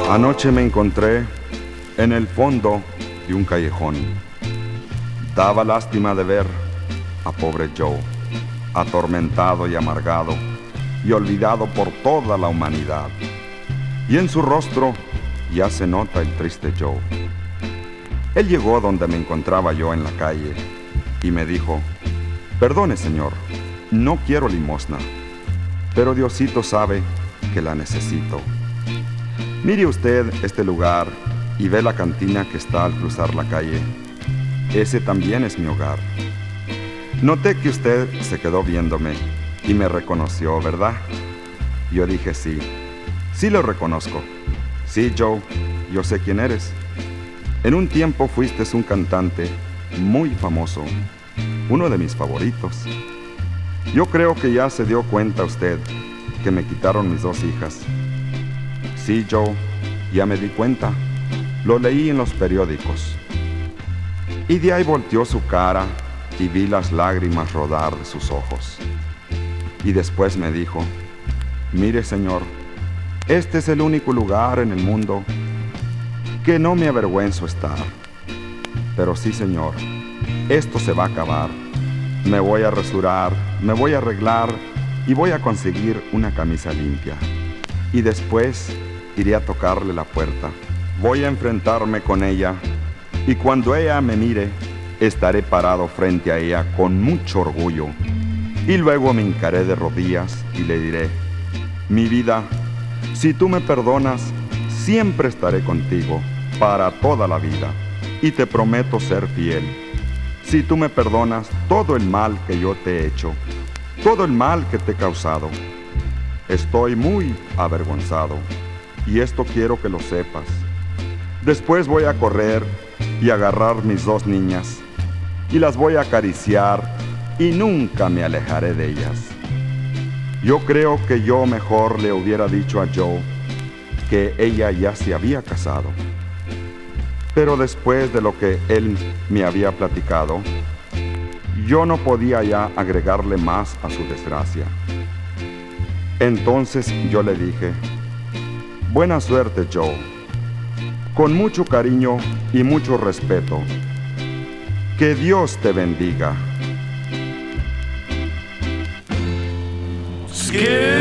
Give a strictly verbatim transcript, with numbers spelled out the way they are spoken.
Anoche me encontré en el fondo de un callejón. Daba lástima de ver a pobre Joe, atormentado y amargado y olvidado por toda la humanidad. Y en su rostro ya se nota el triste Joe. Él llegó donde me encontraba yo en la calle y me dijo: perdone, señor, no quiero limosna, pero Diosito sabe que la necesito. Mire usted este lugar y ve la cantina que está al cruzar la calle. Ese también es mi hogar. Noté que usted se quedó viéndome y me reconoció, ¿verdad? Yo dije sí, sí lo reconozco. Sí, Joe, yo sé quién eres. En un tiempo fuiste un cantante muy famoso, uno de mis favoritos. Yo creo que ya se dio cuenta usted que me quitaron mis dos hijas. Sí, Joe, ya me di cuenta. Lo leí en los periódicos. Y de ahí volteó su cara y vi las lágrimas rodar de sus ojos. Y después me dijo: mire, señor, este es el único lugar en el mundo que no me avergüenzo estar. Pero sí, señor, esto se va a acabar. Me voy a rasurar, me voy a arreglar y voy a conseguir una camisa limpia. Y después iré a tocarle la puerta. Voy a enfrentarme con ella y cuando ella me mire, estaré parado frente a ella con mucho orgullo. Y luego me hincaré de rodillas y le diré: mi vida, si tú me perdonas, siempre estaré contigo para toda la vida y te prometo ser fiel. Si tú me perdonas todo el mal que yo te he hecho, todo el mal que te he causado, estoy muy avergonzado y esto quiero que lo sepas. Después voy a correr y agarrar mis dos niñas y las voy a acariciar y nunca me alejaré de ellas. Yo creo que yo mejor le hubiera dicho a Joe que ella ya se había casado. Pero después de lo que él me había platicado, yo no podía ya agregarle más a su desgracia. Entonces yo le dije: buena suerte, Joe. Con mucho cariño y mucho respeto. Que Dios te bendiga. Scared